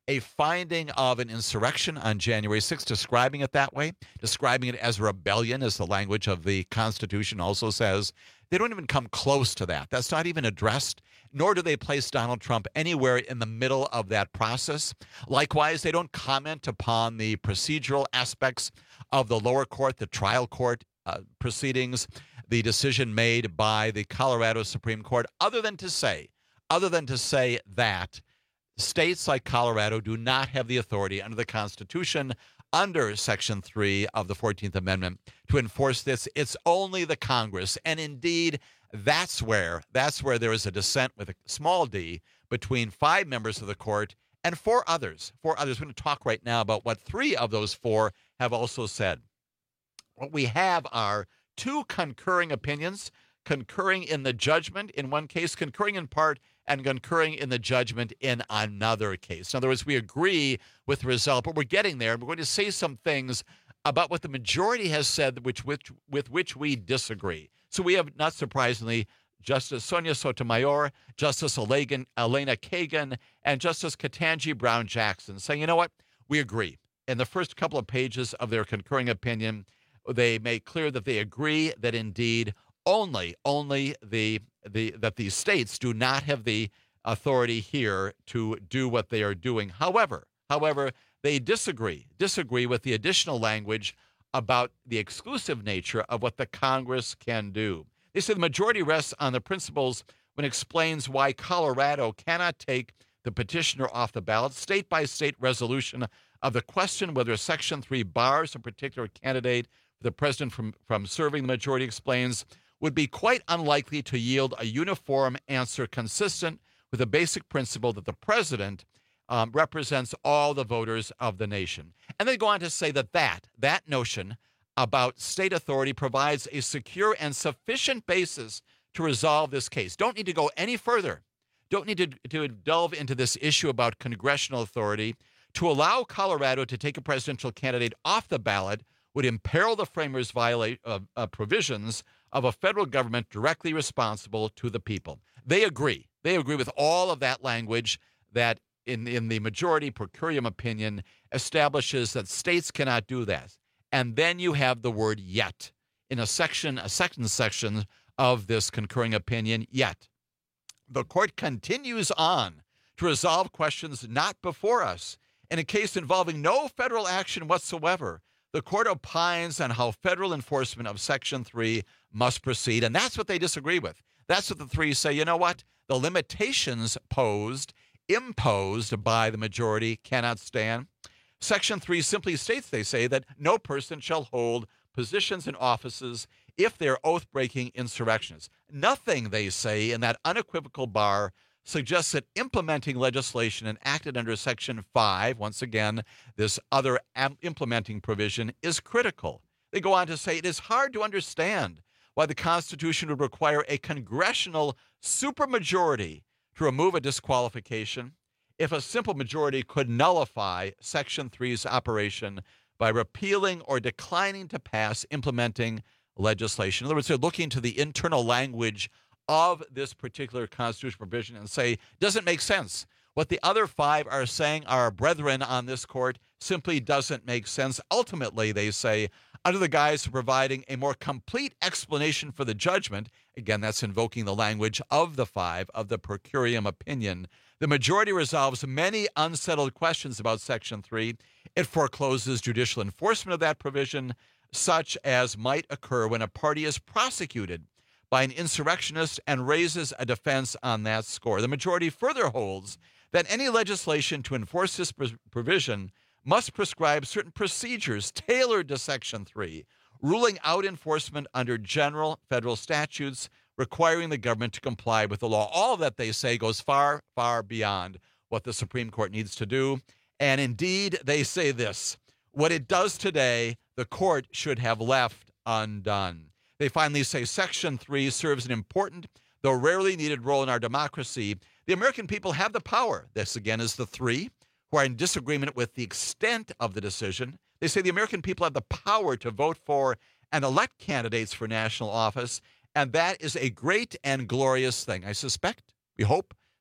a finding of an insurrection on January sixth, describing it that way, describing it as rebellion, as the language of the Constitution also says. They don't even come close to that. That's not even addressed, nor do they place Donald Trump anywhere in the middle of that process. Likewise, they don't comment upon the procedural aspects of the lower court, the trial court uh, proceedings, the decision made by the Colorado Supreme Court, other than to say, other than to say that states like Colorado do not have the authority under the Constitution, under Section three of the fourteenth Amendment, to enforce this. It's only the Congress. And indeed, that's where that's where there is a dissent with a small d between five members of the court and four others. Four others. We're going to talk right now about what three of those four have also said. What we have are two concurring opinions, concurring in the judgment in one case, concurring in part, and concurring in the judgment in another case. In other words, we agree with the result, but we're getting there. We're going to say some things about what the majority has said, which, which with which we disagree. So we have, not surprisingly, Justice Sonia Sotomayor, Justice Elena Kagan, and Justice Ketanji Brown Jackson saying, you know what, we agree. In the first couple of pages of their concurring opinion, they make clear that they agree that indeed only, only the the that the states do not have the authority here to do what they are doing. However, however, they disagree, disagree with the additional language about the exclusive nature of what the Congress can do. They say the majority rests on the principles when it explains why Colorado cannot take the petitioner off the ballot. State-by-state resolution of the question whether Section three bars a particular candidate for the president from, from serving, the majority explains, would be quite unlikely to yield a uniform answer consistent with the basic principle that the president um, represents all the voters of the nation. And they go on to say that that, that notion about state authority provides a secure and sufficient basis to resolve this case. Don't need to go any further. Don't need to, to delve into this issue about congressional authority. To allow Colorado to take a presidential candidate off the ballot would imperil the framers' violate uh, uh, provisions of a federal government directly responsible to the people. They agree. They agree with all of that language that in, in the majority per curiam opinion establishes that states cannot do that. And then you have the word yet in a section, a second section of this concurring opinion, yet. The court continues on to resolve questions not before us. In a case involving no federal action whatsoever, the court opines on how federal enforcement of Section three must proceed, and that's what they disagree with. That's what the three say, you know what? The limitations posed, imposed by the majority cannot stand. Section three simply states, they say, that no person shall hold positions in offices if they're oath-breaking insurrectionists. Nothing, they say, in that unequivocal bar suggests that implementing legislation enacted under Section five, once again, this other am- implementing provision, is critical. They go on to say it is hard to understand why the Constitution would require a congressional supermajority to remove a disqualification if a simple majority could nullify Section three's operation by repealing or declining to pass implementing legislation. In other words, they're looking to the internal language of this particular constitutional provision and say, doesn't make sense. What the other five are saying, our brethren on this court, simply doesn't make sense. Ultimately, they say, under the guise of providing a more complete explanation for the judgment, again, that's invoking the language of the five, of the per curiam opinion, the majority resolves many unsettled questions about Section three. It forecloses judicial enforcement of that provision, such as might occur when a party is prosecuted by an insurrectionist and raises a defense on that score. The majority further holds that any legislation to enforce this provision must prescribe certain procedures tailored to Section three, ruling out enforcement under general federal statutes requiring the government to comply with the law. All of that, they say, goes far, far beyond what the Supreme Court needs to do. And indeed, they say this, what it does today, the court should have left undone. They finally say Section three serves an important, though rarely needed role in our democracy. The American people have the power. This, again, is the three who are in disagreement with the extent of the decision. They say the American people have the power to vote for and elect candidates for national office, and that is a great and glorious thing. I suspect, we hope,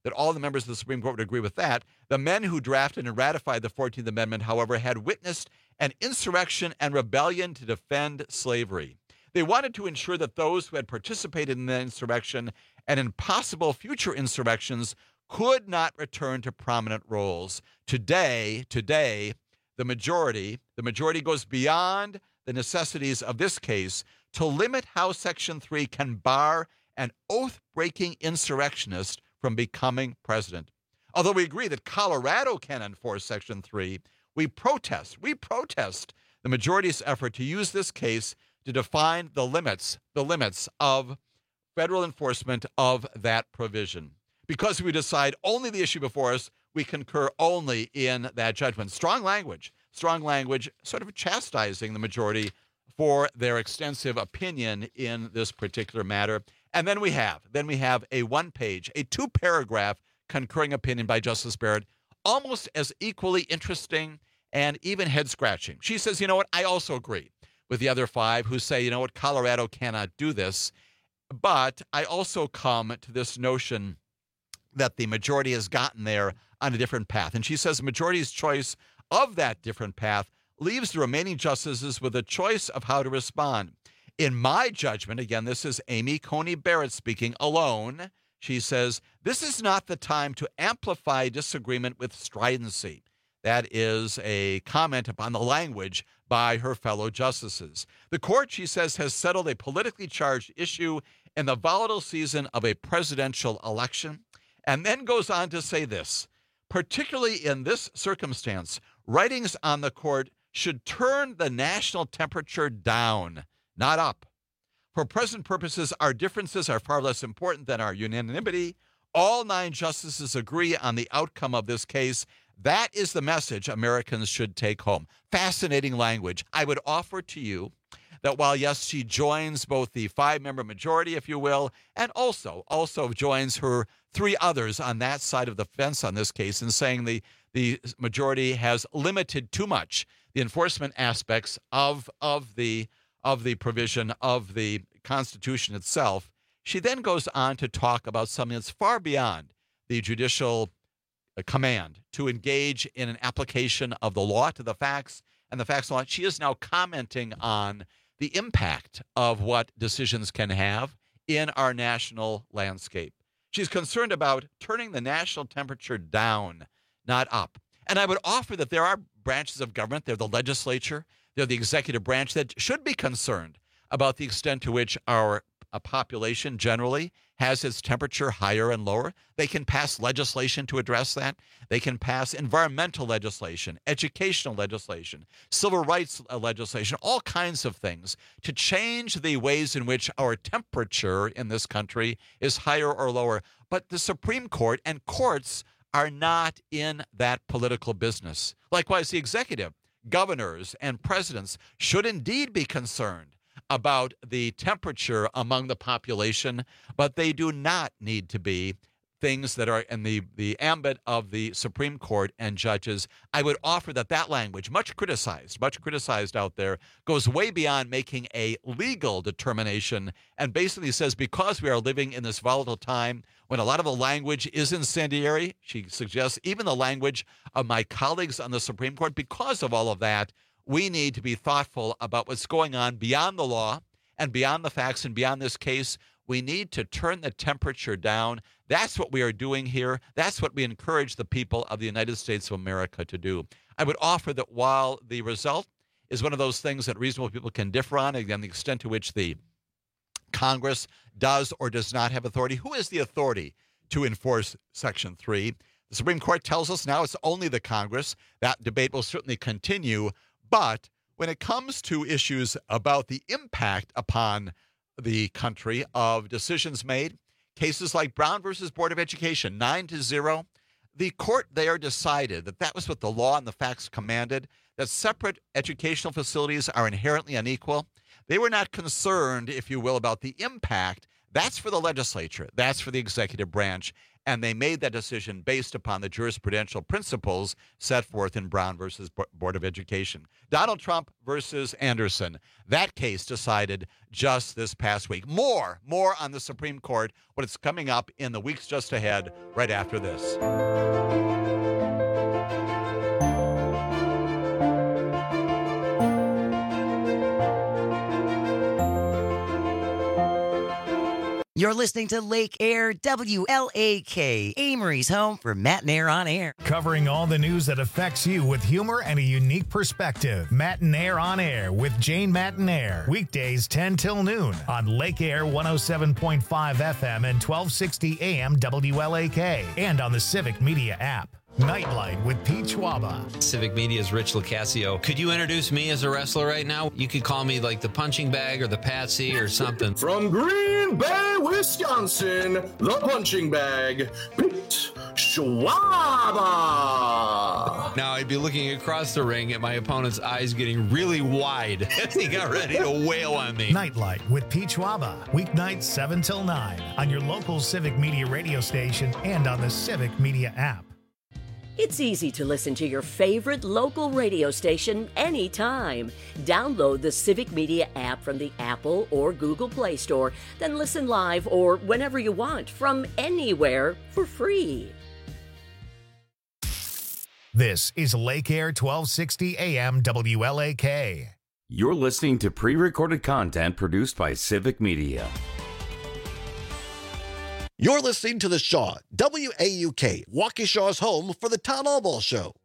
that all the members of the Supreme Court would agree with that. The men who drafted and ratified the fourteenth Amendment, however, had witnessed an insurrection and rebellion to defend slavery. They wanted to ensure that those who had participated in the insurrection and in possible future insurrections could not return to prominent roles. Today, today, the majority, the majority goes beyond the necessities of this case to limit how Section three can bar an oath-breaking insurrectionist from becoming president. Although we agree that Colorado can enforce Section three, we protest, we protest the majority's effort to use this case to define the limits, the limits of federal enforcement of that provision. Because we decide only the issue before us, we concur only in that judgment. Strong language, strong language, sort of chastising the majority for their extensive opinion in this particular matter. And then we have, then we have a one-page, a two-paragraph concurring opinion by Justice Barrett, almost as equally interesting and even head-scratching. She says, you know what, I also agree with the other five who say, you know what, Colorado cannot do this. But I also come to this notion that the majority has gotten there on a different path. And she says the majority's choice of that different path leaves the remaining justices with a choice of how to respond. In my judgment, again, this is Amy Coney Barrett speaking alone. She says, this is not the time to amplify disagreement with stridency. That is a comment upon the language by her fellow justices. The court, she says, has settled a politically charged issue in the volatile season of a presidential election, and then goes on to say this, particularly in this circumstance, writings on the court should turn the national temperature down, not up. For present purposes, our differences are far less important than our unanimity. All nine justices agree on the outcome of this case. That is the message Americans should take home. Fascinating language. I would offer to you that while, yes, she joins both the five-member majority, if you will, and also also joins her three others on that side of the fence on this case in saying the, the majority has limited too much the enforcement aspects of, of, the, of the provision of the Constitution itself, she then goes on to talk about something that's far beyond the judicial command to engage in an application of the law to the facts and the facts law. She is now commenting on the impact of what decisions can have in our national landscape. She's concerned about turning the national temperature down, not up. And I would offer that there are branches of government, they're the legislature, they're the executive branch, that should be concerned about the extent to which our a population generally has its temperature higher and lower. They can pass legislation to address that. They can pass environmental legislation, educational legislation, civil rights legislation, all kinds of things to change the ways in which our temperature in this country is higher or lower. But the Supreme Court and courts are not in that political business. Likewise, the executive, governors, and presidents should indeed be concerned about the temperature among the population, but they do not need to be things that are in the, the ambit of the Supreme Court and judges. I would offer that that language, much criticized, much criticized out there, goes way beyond making a legal determination and basically says because we are living in this volatile time when a lot of the language is incendiary, she suggests even the language of my colleagues on the Supreme Court, because of all of that, we need to be thoughtful about what's going on beyond the law and beyond the facts and beyond this case. We need to turn the temperature down. That's what we are doing here. That's what we encourage the people of the United States of America to do. I would offer that while the result is one of those things that reasonable people can differ on, again, the extent to which the Congress does or does not have authority. Who is the authority to enforce Section three? The Supreme Court tells us now it's only the Congress. That debate will certainly continue. But when it comes to issues about the impact upon the country of decisions made, cases like Brown versus Board of Education, nine to zero, the court there decided that that was what the law and the facts commanded, that separate educational facilities are inherently unequal. They were not concerned, if you will, about the impact. That's for the legislature. That's for the executive branch. And they made that decision based upon the jurisprudential principles set forth in Brown versus Board of Education. Donald Trump versus Anderson. That case decided just this past week. More, more on the Supreme Court, what is coming up in the weeks just ahead, right after this. You're listening to Lake Air W L A K, Amory's home for Matt and Air on Air. Covering all the news that affects you with humor and a unique perspective. Matt and Air on Air with Jane Matt and Air. Weekdays ten till noon on Lake Air one oh seven point five F M and twelve sixty A M W L A K. And on the Civic Media app. Nightlight with Pete Schwaba. Civic Media's Rich Locascio. Could you introduce me as a wrestler right now? You could call me like the punching bag or the patsy or something. From Green Bay, Wisconsin, the punching bag, Pete Schwaba. Now I'd be looking across the ring at my opponent's eyes getting really wide as he got ready to wail on me. Nightlight with Pete Schwaba. Weeknights seven till nine on your local Civic Media radio station and on the Civic Media app. It's easy to listen to your favorite local radio station anytime. Download the Civic Media app from the Apple or Google Play Store, then listen live or whenever you want from anywhere for free. This is Lake Air twelve sixty A M W L A K. You're listening to pre-recorded content produced by Civic Media. You're listening to The Shaw, W A U K, Waukesha's home for the Town Hall Ball Show.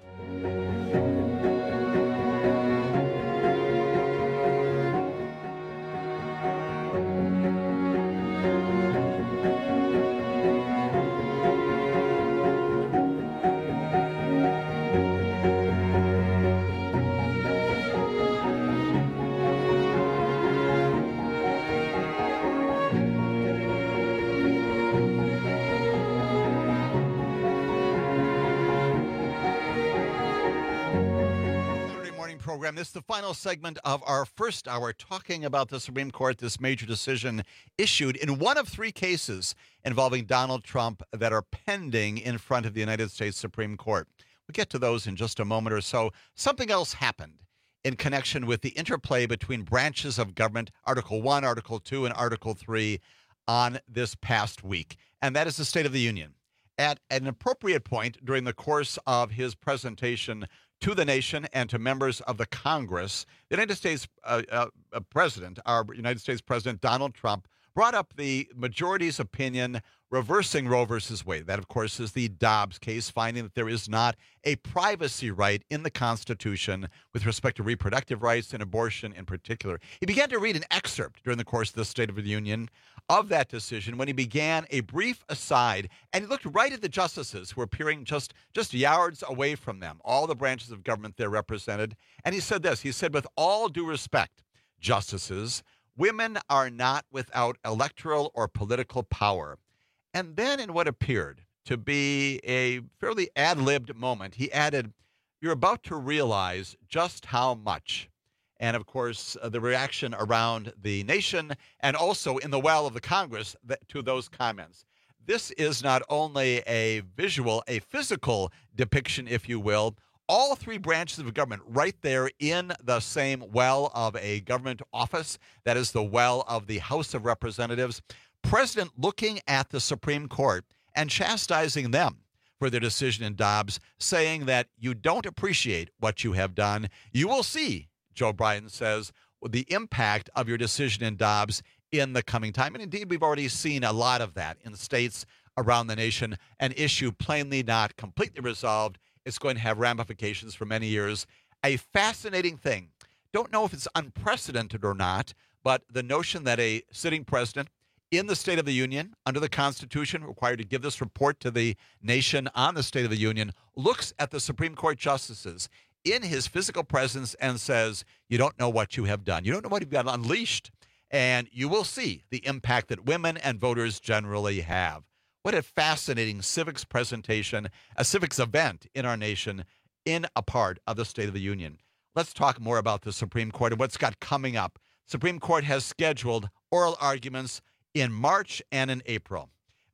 Program. This is the final segment of our first hour talking about the Supreme Court, this major decision issued in one of three cases involving Donald Trump that are pending in front of the United States Supreme Court. We'll get to those in just a moment or so. Something else happened in connection with the interplay between branches of government, Article one, Article two, and Article three on this past week, and that is the State of the Union. At an appropriate point during the course of his presentation to the nation and to members of the Congress, the United States uh, uh, President, our United States President Donald Trump, brought up the majority's opinion reversing Roe versus Wade. That, of course, is the Dobbs case, finding that there is not a privacy right in the Constitution with respect to reproductive rights and abortion in particular. He began to read an excerpt during the course of the State of the Union of that decision when he began a brief aside, and he looked right at the justices who were appearing just, just yards away from them, all the branches of government there represented, and he said this. He said, with all due respect, justices, women are not without electoral or political power. And then in what appeared to be a fairly ad-libbed moment, he added, you're about to realize just how much. And, of course, uh, the reaction around the nation and also in the well of the Congress that, to those comments. This is not only a visual, a physical depiction, if you will, all three branches of government right there in the same well of a government office, that is the well of the House of Representatives. President looking at the Supreme Court and chastising them for their decision in Dobbs, saying that you don't appreciate what you have done. You will see, Joe Biden says, the impact of your decision in Dobbs in the coming time. And indeed, we've already seen a lot of that in states around the nation, an issue plainly not completely resolved. It's going to have ramifications for many years. A fascinating thing. Don't know if it's unprecedented or not, but the notion that a sitting president in the State of the Union, under the Constitution, required to give this report to the nation on the State of the Union, looks at the Supreme Court justices in his physical presence and says, you don't know what you have done. You don't know what you've got unleashed. And you will see the impact that women and voters generally have. What a fascinating civics presentation, a civics event in our nation in a part of the State of the Union. Let's talk more about the Supreme Court and what's got coming up. Supreme Court has scheduled oral arguments in March and in April.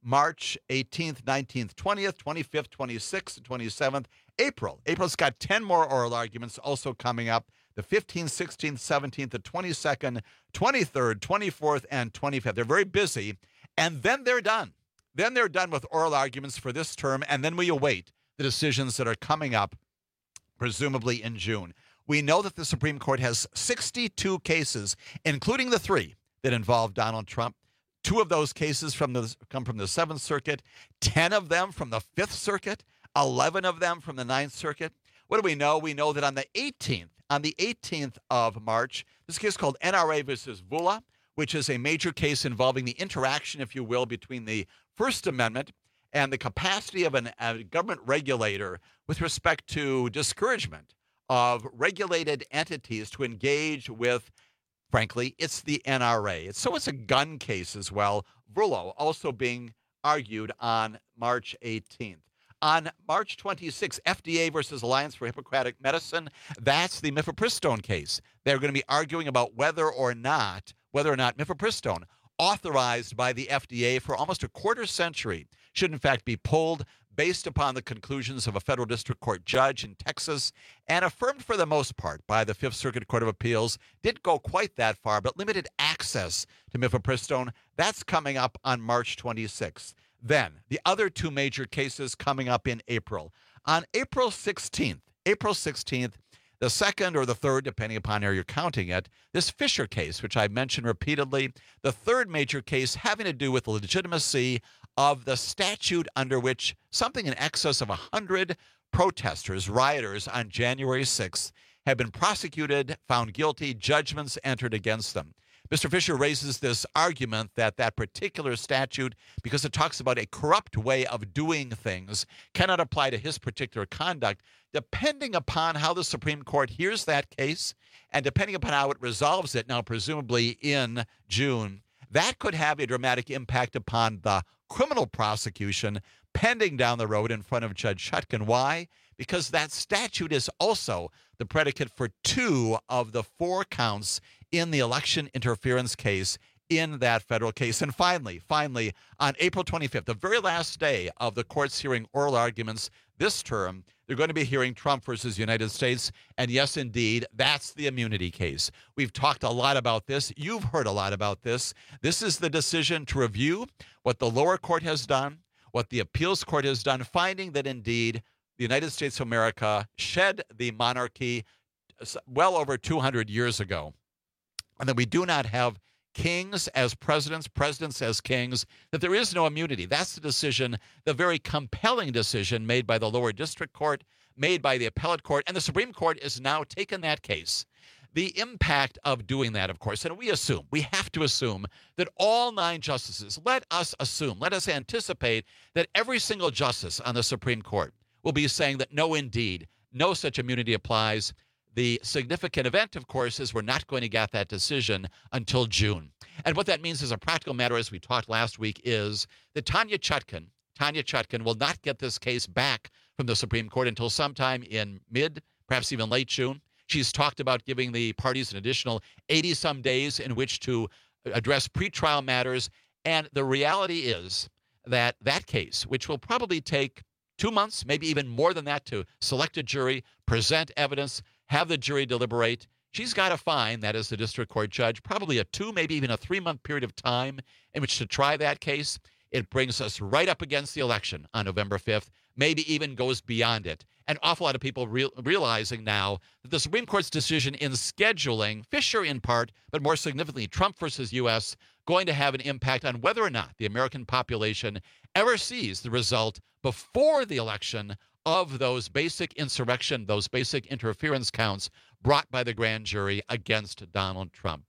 March eighteenth, nineteenth, twentieth, twenty-fifth, twenty-sixth, and twenty-seventh. April. April's got ten more oral arguments also coming up. The fifteenth, sixteenth, seventeenth, the twenty-second, twenty-third, twenty-fourth, and twenty-fifth. They're very busy, and then they're done. Then they're done with oral arguments for this term, and then we await the decisions that are coming up, presumably in June. We know that the Supreme Court has sixty-two cases, including the three that involve Donald Trump. Two of those cases from the, come from the Seventh Circuit, ten of them from the Fifth Circuit, eleven of them from the Ninth Circuit. What do we know? We know that on the eighteenth, on the eighteenth of March, this case called N R A versus Vula, which is a major case involving the interaction, if you will, between the First Amendment and the capacity of an, a government regulator with respect to discouragement of regulated entities to engage with, frankly, it's the N R A. It's, so it's a gun case as well. Vula also being argued on March eighteenth. On March twenty-sixth, F D A versus Alliance for Hippocratic Medicine. That's the mifepristone case. They're going to be arguing about whether or not, whether or not mifepristone, authorized by the F D A for almost a quarter century, should in fact be pulled based upon the conclusions of a federal district court judge in Texas and affirmed for the most part by the Fifth Circuit Court of Appeals. Didn't go quite that far, but limited access to mifepristone. That's coming up on March twenty-sixth. Then, the other two major cases coming up in April. On April sixteenth, April sixteenth, the second or the third, depending upon how you're counting it, this Fisher case, which I mentioned repeatedly, the third major case having to do with the legitimacy of the statute under which something in excess of one hundred protesters, rioters on January sixth have been prosecuted, found guilty, judgments entered against them. Mister Fisher raises this argument that that particular statute, because it talks about a corrupt way of doing things, cannot apply to his particular conduct, depending upon how the Supreme Court hears that case and depending upon how it resolves it, now presumably in June. That could have a dramatic impact upon the criminal prosecution pending down the road in front of Judge Chutkan. Why? Because that statute is also the predicate for two of the four counts in the election interference case in that federal case. And finally, finally, on April twenty-fifth, the very last day of the court's hearing oral arguments this term, they're going to be hearing Trump versus United States. And yes, indeed, that's the immunity case. We've talked a lot about this. You've heard a lot about this. This is the decision to review what the lower court has done, what the appeals court has done, finding that indeed the United States of America shed the monarchy well over two hundred years ago, and that we do not have kings as presidents, presidents as kings, that there is no immunity. That's the decision, the very compelling decision made by the lower district court, made by the appellate court, and the Supreme Court is now taking that case. The impact of doing that, of course, and we assume, we have to assume that all nine justices, let us assume, let us anticipate that every single justice on the Supreme Court will be saying that no, indeed, no such immunity applies. The significant event, of course, is we're not going to get that decision until June. And what that means as a practical matter, as we talked last week, is that Tanya Chutkan, Tanya Chutkan will not get this case back from the Supreme Court until sometime in mid, perhaps even late June. She's talked about giving the parties an additional eighty-some days in which to address pretrial matters. And the reality is that that case, which will probably take two months, maybe even more than that, to select a jury, present evidence, have the jury deliberate, she's got to find, that is the district court judge, probably a two, maybe even a three-month period of time in which to try that case. It brings us right up against the election on November fifth, maybe even goes beyond it. An awful lot of people real, realizing now that the Supreme Court's decision in scheduling Fisher in part, but more significantly Trump versus U S, going to have an impact on whether or not the American population ever sees the result before the election of those basic insurrection, those basic interference counts brought by the grand jury against Donald Trump.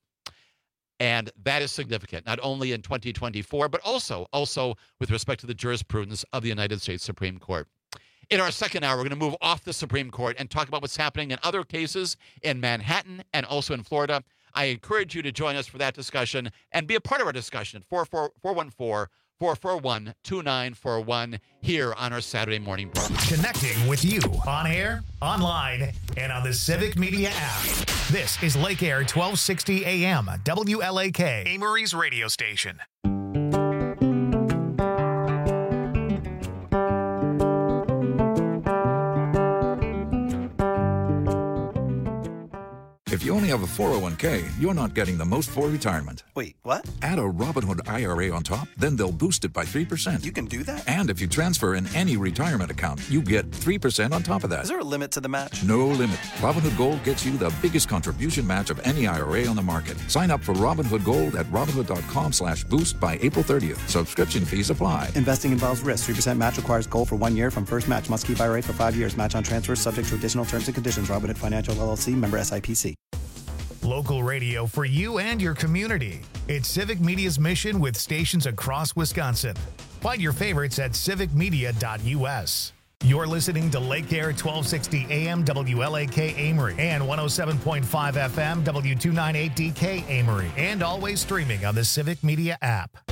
And that is significant, not only in twenty twenty-four, but also, also with respect to the jurisprudence of the United States Supreme Court. In our second hour, we're going to move off the Supreme Court and talk about what's happening in other cases in Manhattan and also in Florida. I encourage you to join us for that discussion and be a part of our discussion at four one four, four four one, two nine four one here on our Saturday morning program. Connecting with you on air, online, and on the Civic Media app. This is Lake Air twelve sixty A M, W L A K, Amory's radio station. If you only have a four oh one k, you're not getting the most for retirement. Wait, what? Add a Robinhood I R A on top, then they'll boost it by three percent. You can do that? And if you transfer in any retirement account, you get three percent on top of that. Is there a limit to the match? No limit. Robinhood Gold gets you the biggest contribution match of any I R A on the market. Sign up for Robinhood Gold at Robinhood.com slash boost by April thirtieth. Subscription fees apply. Investing involves risk. three percent match requires gold for one year from first match. Must keep I R A for five years. Match on transfers subject to additional terms and conditions. Robinhood Financial L L C, member S I P C. Local radio for you and your community. It's Civic Media's mission with stations across Wisconsin. Find your favorites at civic media dot U S. You're listening to Lake Air twelve sixty A M W L A K Amory and one oh seven point five F M W two ninety-eight D K Amory, and always streaming on the Civic Media app.